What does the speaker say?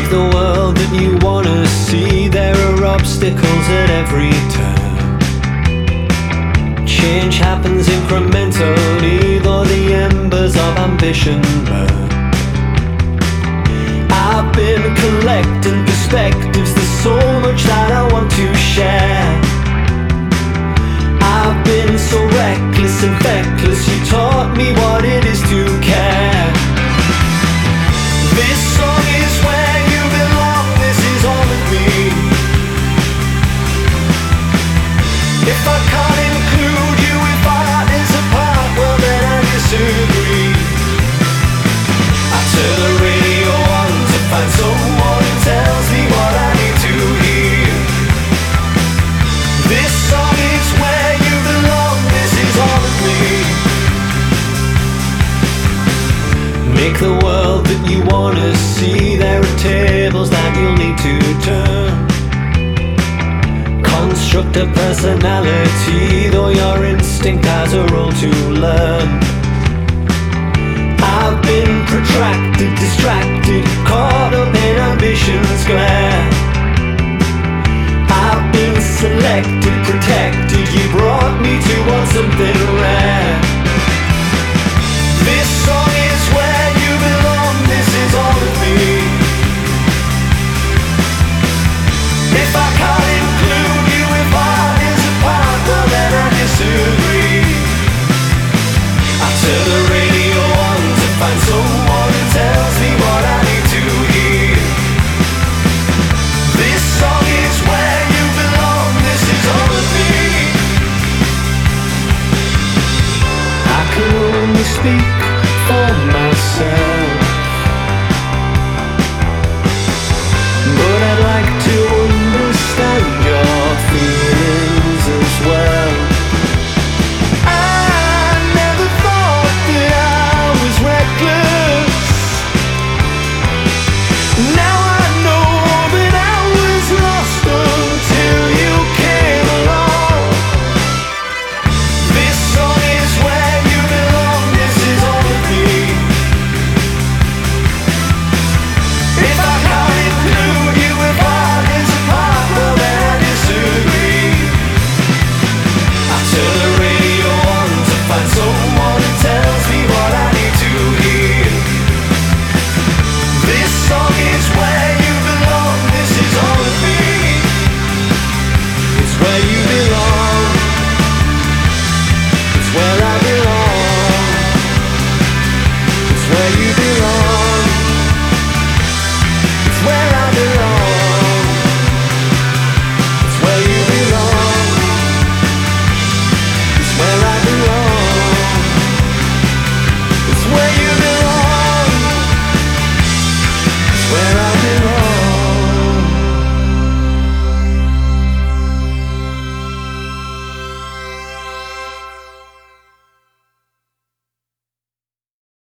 the world that you wanna see. There are obstacles at every turn. Change happens incrementally, though the embers of ambition burn. I've been collecting perspectives, there's so much that I want to share. I've been so reckless and feckless, you taught me what it is to care. This song is where you belong, this is all of me. If I can't include you, if our art is apart, well then I disagree. I turn the radio on to find someone who tells me what I need to hear. This song is where you belong, this is all of me. Make the world that you wanna see. There are tables that you'll need to turn. Construct a personality, though your instinct has a role to learn. I've been protracted, distracted, caught up in ambition's glare. I've been selected, protected, you brought me towards something rare. This song is where you belong, this is all of me. If I can't include you, if art is apart, well then I disagree. I turn the radio on to find someone who tells me what I need to hear. This song is where you belong, this is all of me. I can only speak for myself, but I'd like to understand your feelings as well. I never thought that I was reckless. Now